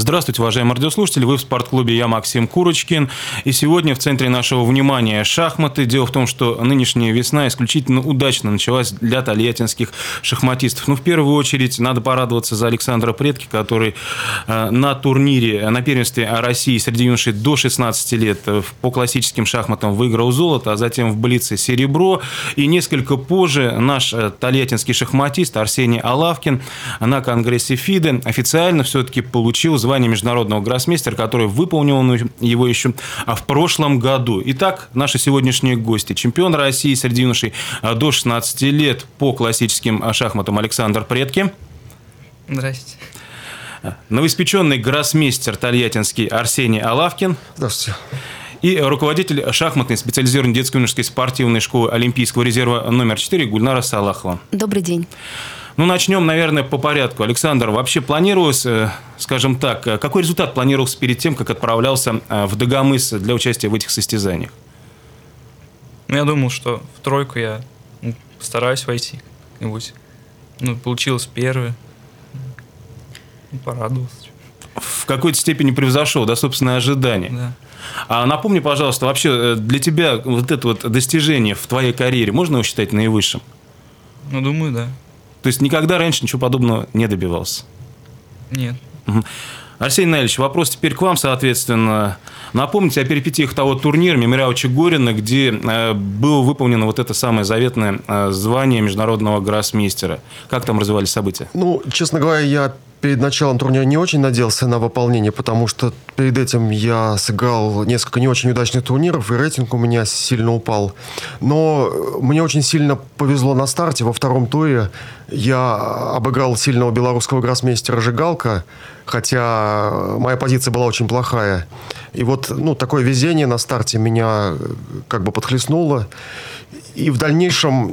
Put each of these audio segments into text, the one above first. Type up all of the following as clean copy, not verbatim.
Здравствуйте, уважаемые радиослушатели. Вы в спортклубе «Я Максим Курочкин». И сегодня в центре нашего внимания шахматы. Дело в том, что нынешняя весна исключительно удачно началась для тольяттинских шахматистов. В первую очередь надо порадоваться за Александра Предки, который на турнире, на первенстве России среди юношей до 16 лет по классическим шахматам выиграл золото, а затем в блице серебро. И несколько позже наш тольяттинский шахматист Арсений Алавкин на конгрессе ФИДE официально все-таки получил звание международного гроссмейстера, который выполнил его еще в прошлом году. Итак, наши сегодняшние гости. Чемпион России среди юношей до 16 лет по классическим шахматам Александр Предки. Здравствуйте. Новоиспеченный гроссмейстер тольяттинский Арсений Алавкин. Здравствуйте. И руководитель шахматной специализированной детско-юношеской спортивной школы Олимпийского резерва номер 4 Гульнара Салахова. Добрый день. Начнем, наверное, по порядку. Александр, вообще планировалось, скажем так, какой результат планировался перед тем, как отправлялся в Дагомыс для участия в этих состязаниях? Я думал, что в тройку я постараюсь войти как-нибудь. Получилось первое. Порадовался. В какой-то степени превзошел, да, собственные ожидания. Да. А напомни, пожалуйста, вообще для тебя вот это вот достижение в твоей карьере можно его считать наивысшим? Думаю, да. То есть никогда раньше ничего подобного не добивался? Нет. Арсений Наильевич, вопрос теперь к вам, соответственно. Напомните о перипетиях того турнира «Мемориал Чигорина», где было выполнено вот это самое заветное звание международного гроссмейстера. Как там развивались события? Честно говоря, я перед началом турнира не очень надеялся на выполнение, потому что перед этим я сыграл несколько не очень удачных турниров, и рейтинг у меня сильно упал. Но мне очень сильно повезло на старте. Во втором туре я обыграл сильного белорусского гроссмейстера Жигалка, хотя моя позиция была очень плохая. И вот такое везение на старте меня как бы подхлестнуло. И в дальнейшем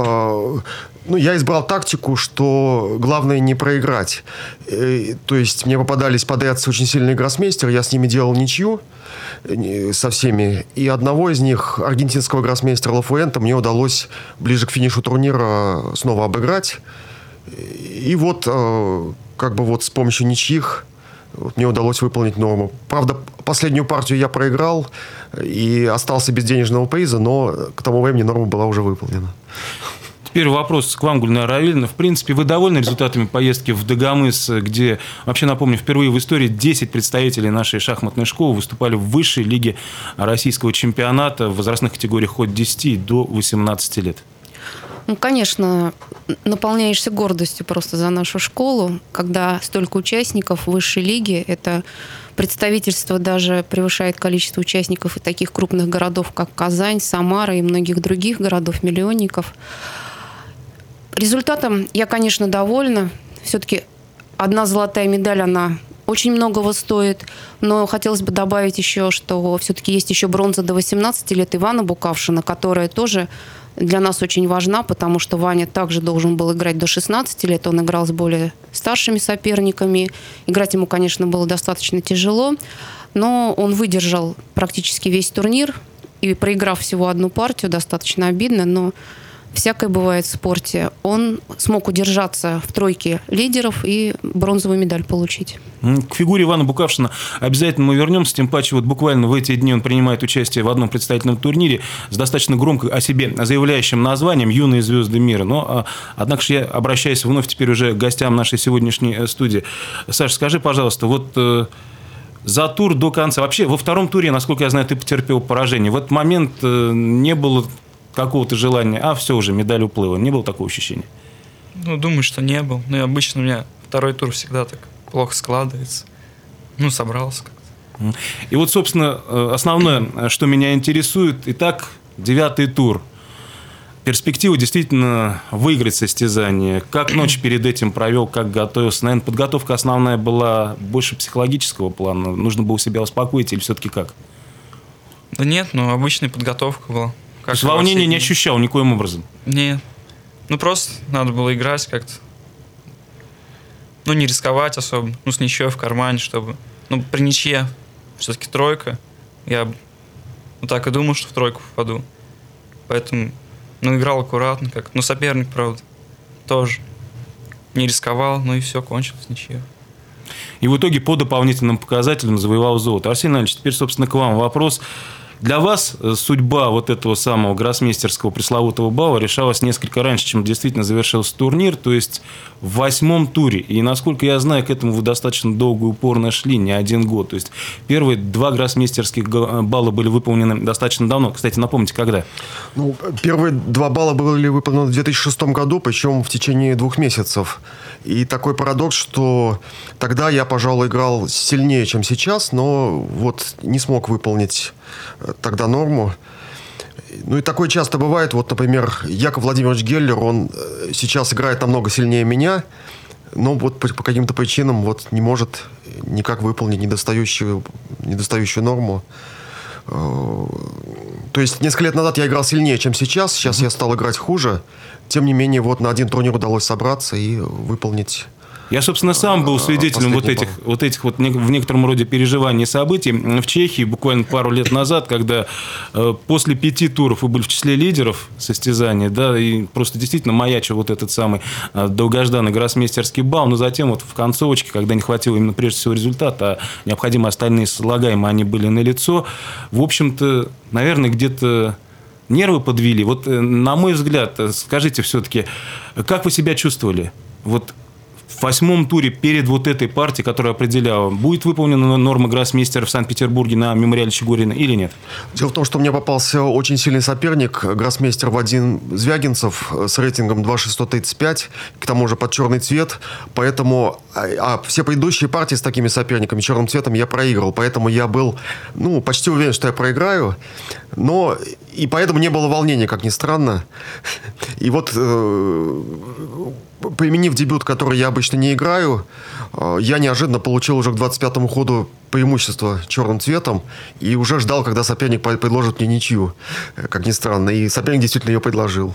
я избрал тактику, что главное не проиграть. То есть мне попадались подряд очень сильные гроссмейстеры, я с ними делал ничью со всеми. И одного из них, аргентинского гроссмейстера Лафуэнта, мне удалось ближе к финишу турнира снова обыграть. И с помощью ничьих мне удалось выполнить норму. Правда, последнюю партию я проиграл и остался без денежного приза, но к тому времени норма была уже выполнена. Теперь вопрос к вам, Гульнара Равильевна. В принципе, вы довольны результатами поездки в Дагомыс, где, вообще напомню, впервые в истории 10 представителей нашей шахматной школы выступали в высшей лиге российского чемпионата в возрастных категориях от 10 до 18 лет? Конечно, наполняешься гордостью просто за нашу школу, когда столько участников в высшей лиге. Это представительство даже превышает количество участников и таких крупных городов, как Казань, Самара и многих других городов-миллионников. Результатом я, конечно, довольна. Все-таки одна золотая медаль, она очень многого стоит. Но хотелось бы добавить еще, что все-таки есть еще бронза до 18 лет Ивана Букавшина, которая тоже для нас очень важна, потому что Ваня также должен был играть до 16 лет. Он играл с более старшими соперниками. Играть ему, конечно, было достаточно тяжело, но он выдержал практически весь турнир. И проиграв всего одну партию, достаточно обидно, но всякое бывает в спорте. Он смог удержаться в тройке лидеров и бронзовую медаль получить. К фигуре Ивана Букавшина обязательно мы вернемся, тем паче буквально в эти дни он принимает участие в одном представительном турнире с достаточно громко о себе заявляющим названием «Юные звезды мира». Однако же я обращаюсь вновь теперь уже к гостям нашей сегодняшней студии. Саша, скажи, пожалуйста, за тур до конца, вообще во втором туре, насколько я знаю, ты потерпел поражение. В этот момент не было какого-то желания, все, уже медаль уплыла. Не было такого ощущения? Думаю, что не было. Но обычно у меня второй тур всегда так плохо складывается. Собрался как-то. И собственно, основное, что меня интересует, итак, 9-й тур. Перспектива действительно выиграть состязание. Как ночь перед этим провел, как готовился? Наверное, подготовка основная была больше психологического плана. Нужно было себя успокоить или все-таки как? Да нет, обычная подготовка была. То есть волнения не ощущал никоим образом? Нет. Просто надо было играть как-то. Не рисковать особо. С ничьей в кармане, чтобы... при ничье все-таки тройка. Я так и думал, что в тройку попаду. Поэтому, играл аккуратно как-то. Соперник, правда, тоже не рисковал, и все, кончилось ничье. и в итоге по дополнительным показателям завоевал золото. Арсений Иванович, теперь, собственно, к вам вопрос. Для вас судьба вот этого самого гроссмейстерского пресловутого балла решалась несколько раньше, чем действительно завершился турнир, то есть в 8-м туре. И, насколько я знаю, к этому вы достаточно долго и упорно шли, не один год. То есть первые 2 гроссмейстерских балла были выполнены достаточно давно. Кстати, напомните, когда? Ну, первые 2 балла были выполнены в 2006 году, причем в течение 2 месяцев. И такой парадокс, что тогда я, пожалуй, играл сильнее, чем сейчас, но вот не смог выполнить тогда норму. Ну и такое часто бывает. Вот, например, Яков Владимирович Геллер, он сейчас играет намного сильнее меня, но вот по каким-то причинам вот не может никак выполнить недостающую норму. То есть несколько лет назад я играл сильнее, чем сейчас. Сейчас я стал играть хуже. Тем не менее, вот на один турнир удалось собраться и выполнить. Я, собственно, сам был свидетелем вот этих в некотором роде переживаний и событий в Чехии буквально пару лет назад, когда после 5 туров вы были в числе лидеров состязания, да, и просто действительно маячил вот этот самый долгожданный гроссмейстерский балл, но затем вот в концовочке, когда не хватило именно прежде всего результата, а необходимые остальные слагаемые, они были налицо, в общем-то, наверное, где-то нервы подвели. Вот, на мой взгляд, скажите все-таки, как вы себя чувствовали? Вот в 8-м туре перед вот этой партией, которая определяла, будет выполнена норма гроссмейстера в Санкт-Петербурге на мемориале Чигурина или нет? Дело в том, что мне попался очень сильный соперник, гроссмейстер Вадим Звягинцев с рейтингом 2635, к тому же под черный цвет, поэтому все предыдущие партии с такими соперниками черным цветом я проигрывал, поэтому я был почти уверен, что я проиграю, но и поэтому не было волнения, как ни странно. И вот применив дебют, который я обычно не играю, я неожиданно получил уже к 25-му ходу преимущество черным цветом и уже ждал, когда соперник предложит мне ничью, как ни странно. И соперник действительно ее предложил.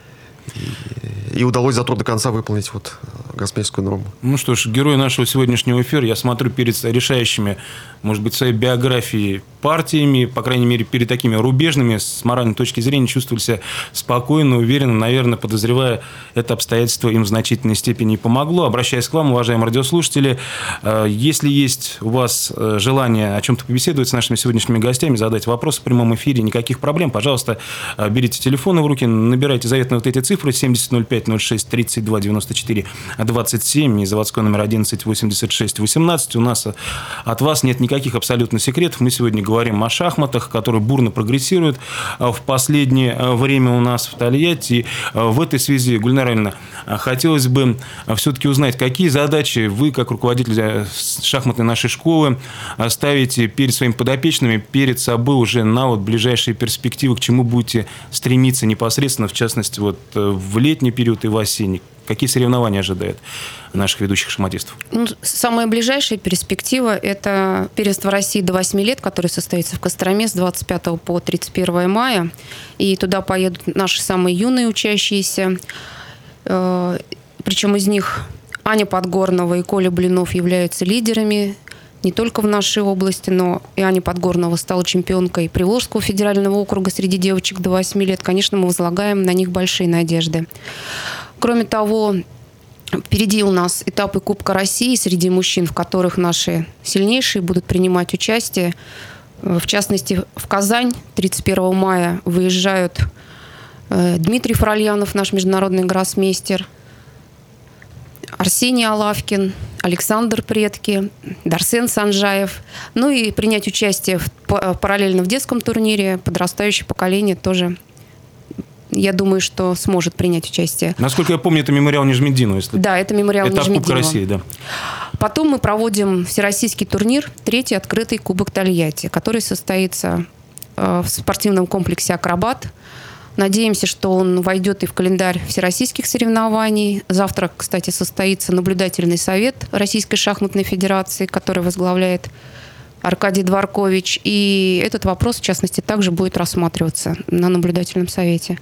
И удалось зато до конца выполнить вот гроссмейстерскую норму. Ну что ж, герой нашего сегодняшнего эфира, я смотрю, перед решающими, может быть, своей биографией партиями, по крайней мере, перед такими рубежными, с моральной точки зрения, чувствовали себя спокойно, уверенно, наверное, подозревая, это обстоятельство им в значительной степени помогло. Обращаясь к вам, уважаемые радиослушатели, если есть у вас желание о чем-то побеседовать с нашими сегодняшними гостями, задать вопросы в прямом эфире, никаких проблем, пожалуйста, берите телефоны в руки, набирайте заветные вот эти цифры 700506 32 94 27 и заводской номер 11 86 18. У нас от вас нет никаких абсолютно секретов. Мы сегодня говорим о шахматах, которые бурно прогрессируют в последнее время у нас в Тольятти. В этой связи, Гульнара Ильина, хотелось бы все-таки узнать, какие задачи вы, как руководитель шахматной нашей школы, ставите перед своими подопечными, перед собой уже на вот ближайшие перспективы, к чему будете стремиться непосредственно, в частности, вот в летний период и в осенний? Какие соревнования ожидают наших ведущих шахматистов? Самая ближайшая перспектива – это первенство России до 8 лет, которое состоится в Костроме с 25 по 31 мая. И туда поедут наши самые юные учащиеся. Причем из них Аня Подгорнова и Коля Блинов являются лидерами не только в нашей области, но и Аня Подгорнова стала чемпионкой Приволжского федерального округа среди девочек до 8 лет. Конечно, мы возлагаем на них большие надежды. Кроме того, впереди у нас этапы Кубка России среди мужчин, в которых наши сильнейшие будут принимать участие. В частности, в Казань 31 мая выезжают Дмитрий Фрольянов, наш международный гроссмейстер, Арсений Алавкин, Александр Предки, Дарсен Санжаев. Ну и принять участие параллельно в детском турнире подрастающее поколение тоже, я думаю, что сможет принять участие. Насколько я помню, это мемориал Нижмединова. Да, это мемориал Нижмединова. Кубка России, да. Потом мы проводим всероссийский турнир, 3-й открытый Кубок Тольятти, который состоится в спортивном комплексе «Акробат». Надеемся, что он войдет и в календарь всероссийских соревнований. Завтра, кстати, состоится наблюдательный совет Российской шахматной федерации, который возглавляет Аркадий Дворкович. И этот вопрос, в частности, также будет рассматриваться на наблюдательном совете.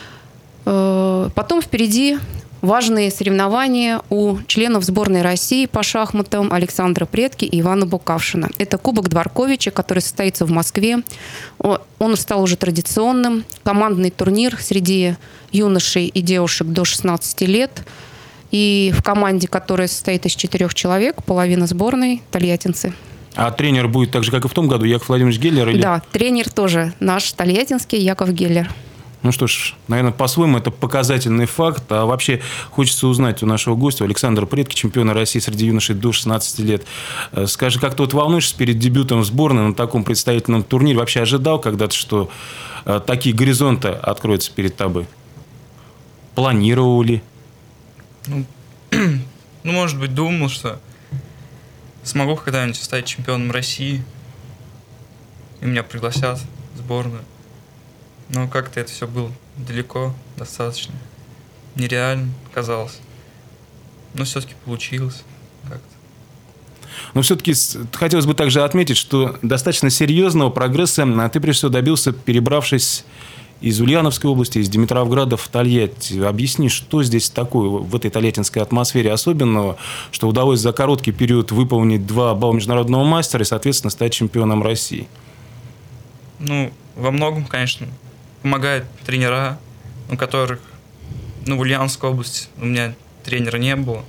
Потом впереди важные соревнования у членов сборной России по шахматам Александра Предки и Ивана Букавшина. Это Кубок Дворковича, который состоится в Москве. Он стал уже традиционным. Командный турнир среди юношей и девушек до 16 лет. И в команде, которая состоит из 4 человек, половина сборной тольяттинцы. А тренер будет так же, как и в том году, Яков Владимирович Геллер? Или... Да, тренер тоже наш тольяттинский Яков Геллер. Ну что ж, наверное, по-своему это показательный факт. А вообще хочется узнать у нашего гостя, Александра Предки, чемпиона России среди юношей до 16 лет. Скажи, как ты вот волнуешься перед дебютом в сборной на таком представительном турнире? Вообще ожидал когда-то, что такие горизонты откроются перед тобой? Планировал ли? Ну, может быть, думал, что смогу когда-нибудь стать чемпионом России, и меня пригласят в сборную. Но как-то это все было далеко, достаточно. Нереально казалось. Но все-таки получилось как-то. Но все-таки хотелось бы также отметить, что достаточно серьезного прогресса ты, прежде всего, добился, перебравшись из Ульяновской области, из Димитровграда в Тольятти. Объясни, что здесь такое в этой тольяттинской атмосфере особенного, что удалось за короткий период выполнить 2 балла международного мастера и, соответственно, стать чемпионом России? Ну, во многом, конечно, помогают тренера, у которых, в Ульяновской области у меня тренера не было.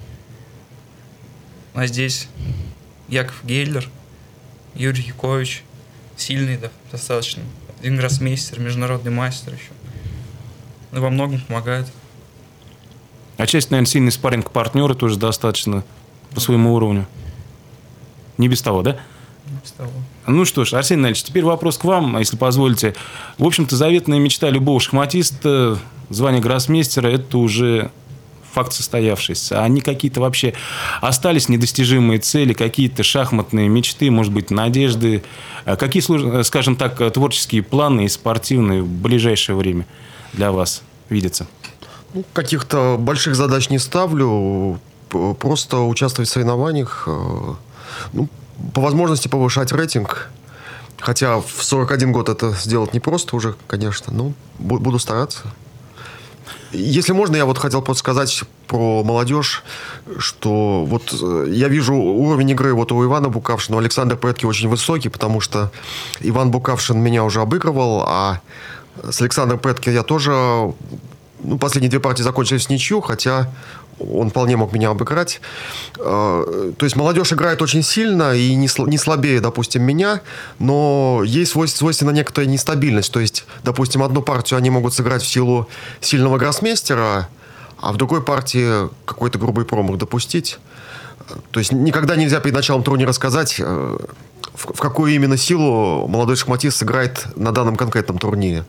А здесь Яков Геллер, Юрий Якович, сильный, да, достаточно. Один гроссмейстер, международный мастер еще. Во многом помогает. Отчасти, наверное, сильный спарринг-партнеры тоже достаточно по своему уровню. Не без того, да? Не без того. Ну что ж, Арсений Иванович, теперь вопрос к вам, если позволите. В общем-то, заветная мечта любого шахматиста, звание гроссмейстера, это уже факт состоявшийся. А они какие-то вообще остались недостижимые цели, какие-то шахматные мечты, может быть, надежды? Какие, скажем так, творческие планы и спортивные в ближайшее время для вас видятся? Каких-то больших задач не ставлю. Просто участвовать в соревнованиях. По возможности повышать рейтинг. Хотя в 41 год это сделать непросто уже, конечно. Но буду стараться. Если можно, я хотел просто сказать про молодежь, что я вижу уровень игры у Ивана Букавшина, у Александра Предки очень высокий, потому что Иван Букавшин меня уже обыгрывал, а с Александром Предки я тоже... последние 2 партии закончились в ничью, хотя он вполне мог меня обыграть. То есть молодежь играет очень сильно и не слабее, допустим, меня, но есть свойственна некоторая нестабильность. То есть, допустим, одну партию они могут сыграть в силу сильного гроссмейстера, а в другой партии какой-то грубый промах допустить. То есть никогда нельзя перед началом турнира сказать, в какую именно силу молодой шахматист сыграет на данном конкретном турнире.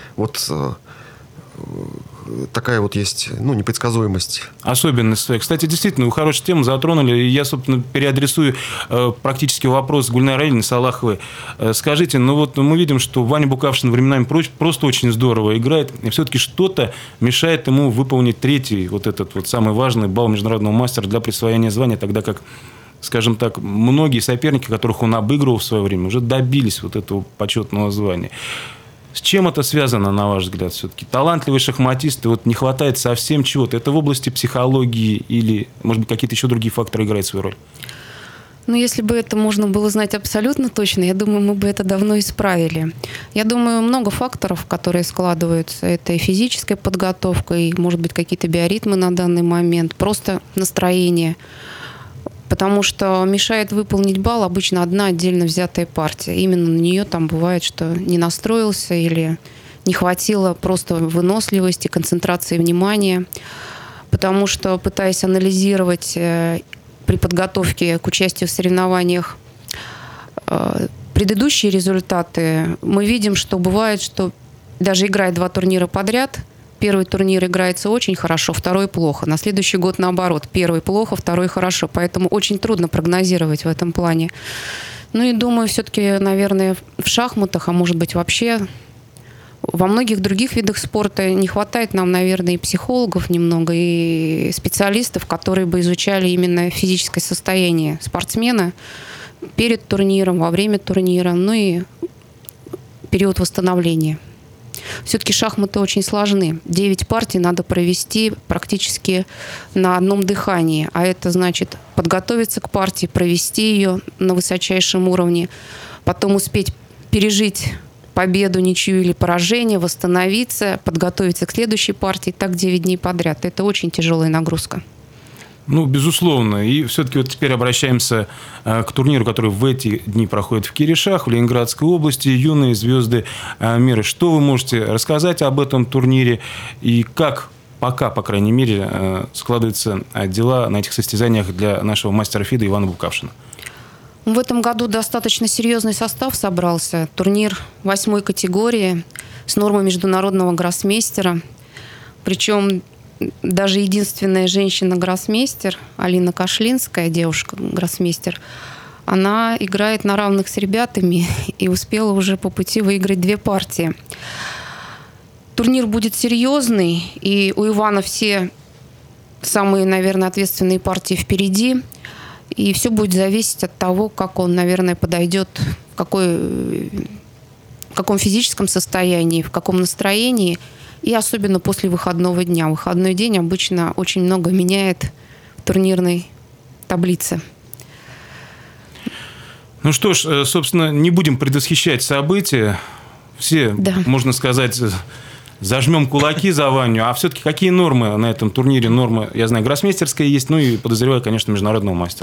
Такая есть, непредсказуемость. Особенность. Кстати, действительно, вы хорошую тему затронули. И я, собственно, переадресую практически вопрос Гульнары Аильевны Салаховой. Скажите, мы видим, что Ваня Букавшин временами просто очень здорово играет. И все-таки что-то мешает ему выполнить 3-й, этот самый важный балл международного мастера для присвоения звания, тогда как, скажем так, многие соперники, которых он обыгрывал в свое время, уже добились этого почетного звания. С чем это связано, на ваш взгляд, все-таки? Талантливые шахматисты, не хватает совсем чего-то. Это в области психологии или, может быть, какие-то еще другие факторы играют свою роль? Если бы это можно было знать абсолютно точно, я думаю, мы бы это давно исправили. Я думаю, много факторов, которые складываются. Это и физическая подготовка, и, может быть, какие-то биоритмы на данный момент, просто настроение. Потому что мешает выполнить балл обычно одна отдельно взятая партия. Именно на нее там бывает, что не настроился или не хватило просто выносливости, концентрации внимания. Потому что, пытаясь анализировать при подготовке к участию в соревнованиях предыдущие результаты, мы видим, что бывает, что даже играя 2 турнира подряд, первый турнир играется очень хорошо, второй плохо. На следующий год наоборот. Первый плохо, второй хорошо. Поэтому очень трудно прогнозировать в этом плане. И думаю, все-таки, наверное, в шахматах, а может быть вообще во многих других видах спорта не хватает нам, наверное, и психологов немного, и специалистов, которые бы изучали именно физическое состояние спортсмена перед турниром, во время турнира, и период восстановления. Все-таки шахматы очень сложны. 9 партий надо провести практически на одном дыхании. А это значит подготовиться к партии, провести ее на высочайшем уровне, потом успеть пережить победу, ничью или поражение, восстановиться, подготовиться к следующей партии. Так 9 дней подряд. Это очень тяжелая нагрузка. Ну, безусловно. И все-таки вот теперь обращаемся к турниру, который в эти дни проходит в Киришах, в Ленинградской области. Юные звезды мира. Что вы можете рассказать об этом турнире и как пока, по крайней мере, складываются дела на этих состязаниях для нашего мастера ФИДа Ивана Букавшина? В этом году достаточно серьезный состав собрался. Турнир 8 категории с нормой международного гроссмейстера. Причем даже единственная женщина-гроссмейстер, Алина Кашлинская, девушка-гроссмейстер, она играет на равных с ребятами и успела уже по пути выиграть 2 партии. Турнир будет серьезный, и у Ивана все самые, наверное, ответственные партии впереди. И все будет зависеть от того, как он, наверное, подойдет, в каком физическом состоянии, в каком настроении. И особенно после выходного дня. Выходной день обычно очень много меняет в турнирной таблице. Ну что ж, собственно, не будем предвосхищать события. Все, можно сказать, зажмем кулаки за Ваню. А все-таки какие нормы на этом турнире? Нормы, я знаю, гроссмейстерская есть, ну и, подозреваю, конечно, международного мастера.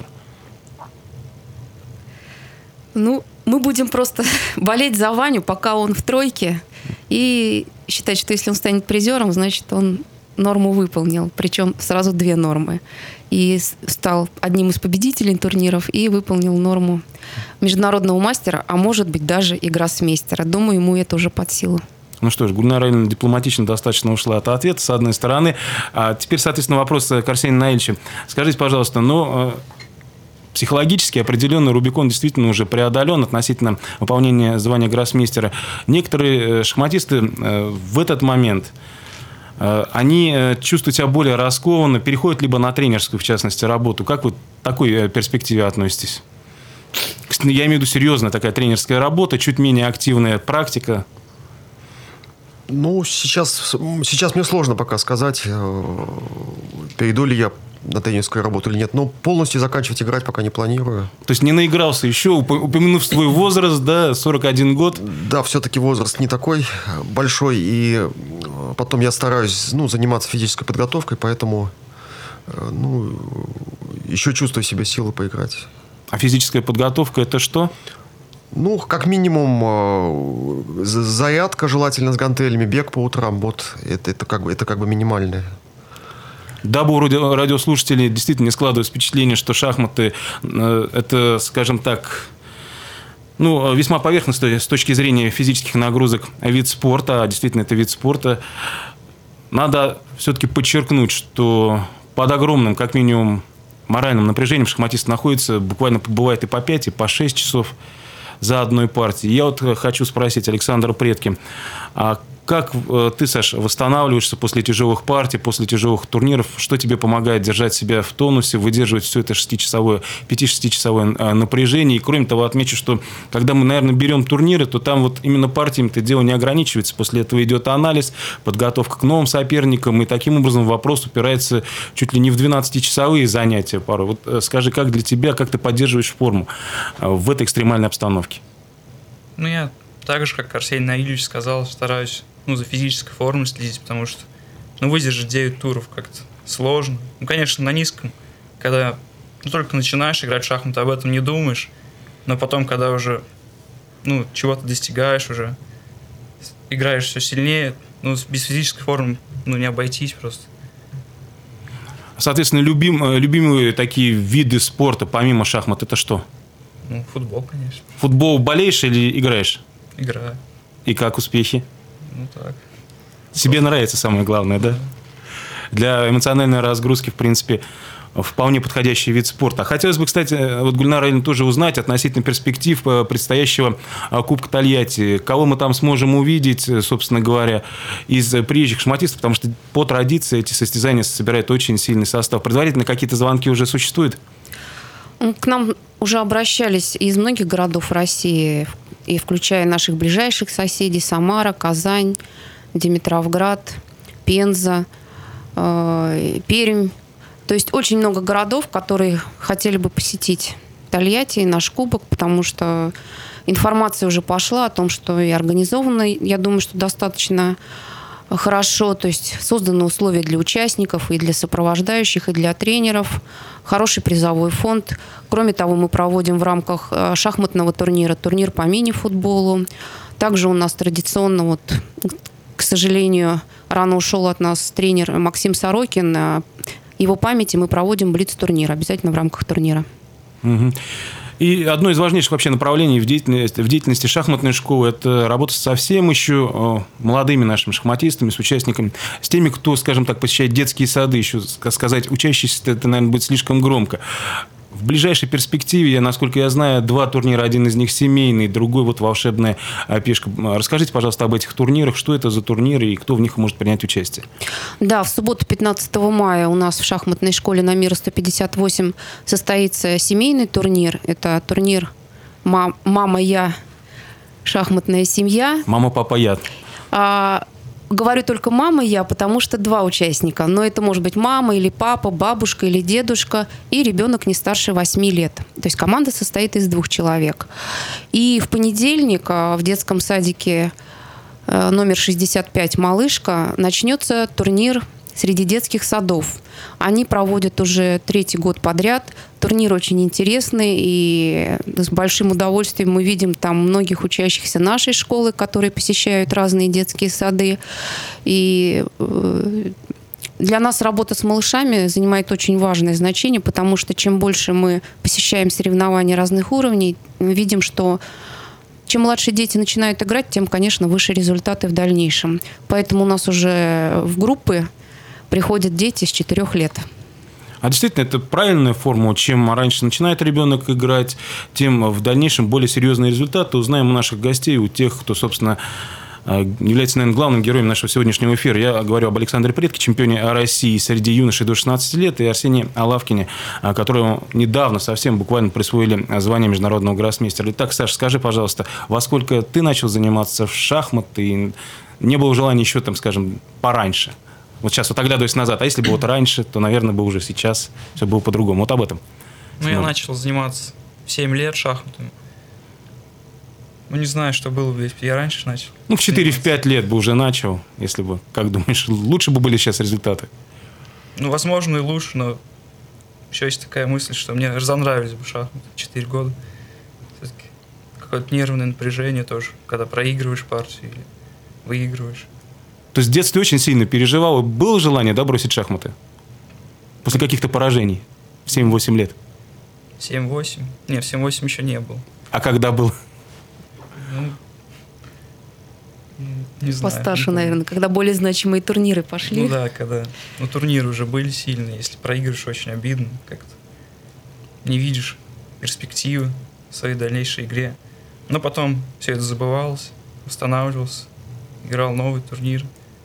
Ну, мы будем просто болеть за Ваню, пока он в тройке, и считать, что если он станет призером, значит, он норму выполнил. Причем сразу 2 нормы. И стал одним из победителей турниров и выполнил норму международного мастера, а может быть даже и гроссмейстера. Думаю, ему это уже под силу. Ну что ж, Гульнара Ильина дипломатично достаточно ушла от ответа, с одной стороны. А теперь, соответственно, вопрос к Арсению Наилевичу. Скажите, пожалуйста, психологически определенный Рубикон действительно уже преодолен относительно выполнения звания гроссмейстера. Некоторые шахматисты в этот момент, они чувствуют себя более раскованно, переходят либо на тренерскую, в частности, работу. Как вы к такой перспективе относитесь? Я имею в виду серьезная такая тренерская работа, чуть менее активная практика. Ну, сейчас мне сложно пока сказать, перейду ли я на тренерскую работу или нет. Но полностью заканчивать играть пока не планирую. То есть не наигрался еще, упомянув свой возраст, да, 41 год? Да, все-таки возраст не такой большой. И потом я стараюсь заниматься физической подготовкой, поэтому еще чувствую в себе силы поиграть. А физическая подготовка – это что? Ну, как минимум, зарядка желательно с гантелями, бег по утрам. Вот это как бы минимальное. Дабы у радиослушателей действительно не складывалось впечатление, что шахматы – это, скажем так, весьма поверхностный с точки зрения физических нагрузок вид спорта, а действительно это вид спорта, надо все-таки подчеркнуть, что под огромным, как минимум, моральным напряжением шахматист находится, буквально бывает и по 5, и по 6 часов за одной партией. Я вот хочу спросить Александра Предки, а как ты, Саш, восстанавливаешься после тяжелых партий, после тяжелых турниров? Что тебе помогает держать себя в тонусе, выдерживать все это 5-6-часовое напряжение? И кроме того, отмечу, что когда мы, наверное, берем турниры, то там вот именно партиями-то дело не ограничивается. После этого идет анализ, подготовка к новым соперникам, и таким образом вопрос упирается чуть ли не в 12-часовые занятия порой. Вот скажи, как для тебя, как ты поддерживаешь форму в этой экстремальной обстановке? Я так же, как Арсений Наилевич сказал, стараюсь за физической формой следить, потому что выдержать 9 туров как-то сложно. Конечно, на низком, когда только начинаешь играть в шахматы, об этом не думаешь, но потом, когда уже чего-то достигаешь, уже играешь все сильнее, без физической формы не обойтись просто. Соответственно, любимые такие виды спорта, помимо шахмат, это что? Футбол, конечно. Футбол болеешь или играешь? Играю. И как успехи? Так. Себе нравится самое главное, да? Для эмоциональной разгрузки, в принципе, вполне подходящий вид спорта. Хотелось бы, кстати, Гульнара Ильина тоже узнать относительно перспектив предстоящего Кубка Тольятти. Кого мы там сможем увидеть, собственно говоря, из приезжих шахматистов, потому что по традиции эти состязания собирают очень сильный состав. Предварительно какие-то звонки уже существуют? К нам уже обращались из многих городов России, и включая наших ближайших соседей: Самара, Казань, Димитровград, Пенза, Пермь. То есть очень много городов, которые хотели бы посетить Тольятти и наш кубок, потому что информация уже пошла о том, что и организовано, я думаю, что достаточно хорошо, то есть созданы условия для участников и для сопровождающих, и для тренеров, хороший призовой фонд. Кроме того, мы проводим в рамках шахматного турнира турнир по мини-футболу. Также у нас традиционно, к сожалению, рано ушел от нас тренер Максим Сорокин. Его памяти мы проводим блиц-турнир, обязательно в рамках турнира. Угу. И одно из важнейших вообще направлений в деятельности шахматной школы – это работа со совсем еще молодыми нашими шахматистами, с участниками, с теми, кто, скажем так, посещает детские сады. Еще сказать учащиеся – это, наверное, будет слишком громко. В ближайшей перспективе, насколько я знаю, 2 турнира, один из них семейный, другой волшебная пешка. Расскажите, пожалуйста, об этих турнирах, что это за турниры и кто в них может принять участие. Да, в субботу 15 мая у нас в шахматной школе на Мира 158 состоится семейный турнир. Это турнир «Мама, я, шахматная семья». Мама, папа, я. Говорю только «мама» я, потому что 2 участника. Но это может быть мама или папа, бабушка или дедушка и ребенок не старше 8 лет. То есть команда состоит из 2 человек. И в понедельник в детском садике номер 65 «Малышка» начнется турнир среди детских садов. Они проводят уже 3-й год подряд. Турнир очень интересный, и с большим удовольствием мы видим там многих учащихся нашей школы, которые посещают разные детские сады. И для нас работа с малышами занимает очень важное значение, потому что чем больше мы посещаем соревнования разных уровней, мы видим, что чем младшие дети начинают играть, тем, конечно, выше результаты в дальнейшем. Поэтому у нас уже в группы приходят дети с 4 лет. А действительно, это правильная формула. Чем раньше начинает ребенок играть, тем в дальнейшем более серьезные результаты узнаем у наших гостей, у тех, кто, собственно, является, наверное, главным героем нашего сегодняшнего эфира. Я говорю об Александре Предке, чемпионе России среди юношей до 16 лет, и Арсении Алавкине, которому недавно совсем буквально присвоили звание международного гроссмейстера. Итак, Саша, скажи, пожалуйста, во сколько ты начал заниматься в шахматы, и не было желания еще, там, скажем, пораньше? Вот сейчас вот оглядываясь назад, а если бы вот раньше, то, наверное, бы уже сейчас все было по-другому. Вот об этом. Я начал заниматься в 7 лет шахматами. Не знаю, что было бы, если бы я раньше начал. В 4-5 лет бы уже начал, если бы, как думаешь, лучше бы были сейчас результаты? Возможно, и лучше, но еще есть такая мысль, что мне разонравились бы шахматы 4 года. Все-таки какое-то нервное напряжение тоже, когда проигрываешь партию или выигрываешь. То есть в детстве очень сильно переживал, и было желание, да, бросить шахматы? После каких-то поражений в 7-8 лет? 7-8? Нет, в 7-8 еще не было. А когда был? Не знаю. Постарше, наверное, когда более значимые турниры пошли. Когда турниры уже были сильные. Если проигрываешь, очень обидно как-то. Не видишь перспективы в своей дальнейшей игре. Но потом все это забывалось, восстанавливался, играл новый турнир.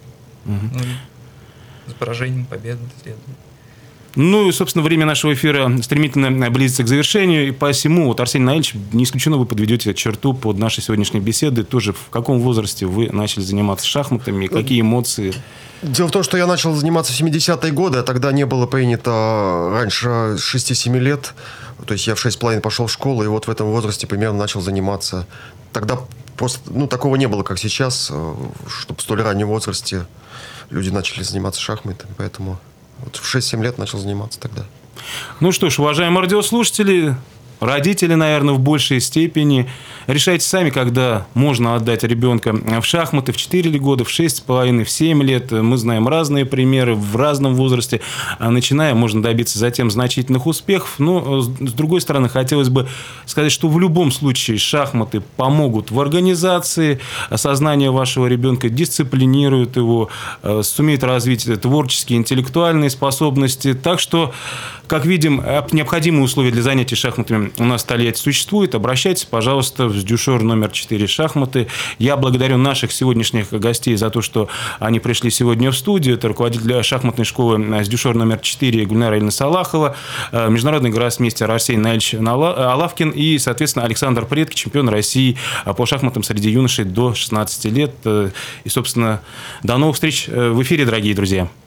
С поражением победы следует. И, собственно, время нашего эфира стремительно близится к завершению. И посему, Арсений Наильевич, не исключено, вы подведете черту под нашей сегодняшней беседы. Тоже в каком возрасте вы начали заниматься шахматами? Какие эмоции? Дело в том, что я начал заниматься в 70-е годы, а тогда не было принято раньше 6-7 лет. То есть я в 6,5 пошел в школу, и вот в этом возрасте примерно начал заниматься. Тогда просто такого не было, как сейчас, чтобы в столь раннем возрасте люди начали заниматься шахматами. Поэтому вот в 6-7 лет начал заниматься тогда. Что ж, уважаемые радиослушатели, родители, наверное, в большей степени, решайте сами, когда можно отдать ребенка в шахматы, в 4 года, в 6,5, в 7 лет. Мы знаем разные примеры в разном возрасте. Начиная, можно добиться затем значительных успехов. Но, с другой стороны, хотелось бы сказать, что в любом случае шахматы помогут в организации, сознание вашего ребенка дисциплинирует его, сумеет развить творческие, интеллектуальные способности. Так что, как видим, необходимые условия для занятий шахматами у нас в Тольятти существуют. Обращайтесь, пожалуйста, в Сдюшор номер 4 «Шахматы». Я благодарю наших сегодняшних гостей за то, что они пришли сегодня в студию. Это руководитель шахматной школы Сдюшор номер 4 Гульнара Ильина Салахова, международный гроссмейстер Арсений Наильевич Алавкин и, соответственно, Александр Предке, чемпион России по шахматам среди юношей до 16 лет. И, собственно, до новых встреч в эфире, дорогие друзья.